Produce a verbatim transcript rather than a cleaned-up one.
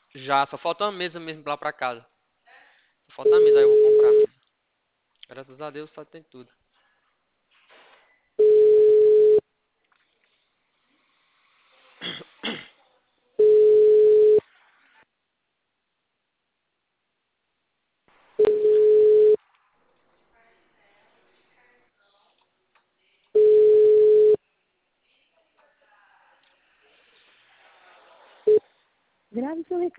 Já, só falta uma mesa mesmo lá pra casa. Só falta uma mesa, aí eu vou comprar a mesa. Graças a Deus, só tem tudo. Grave seu recado.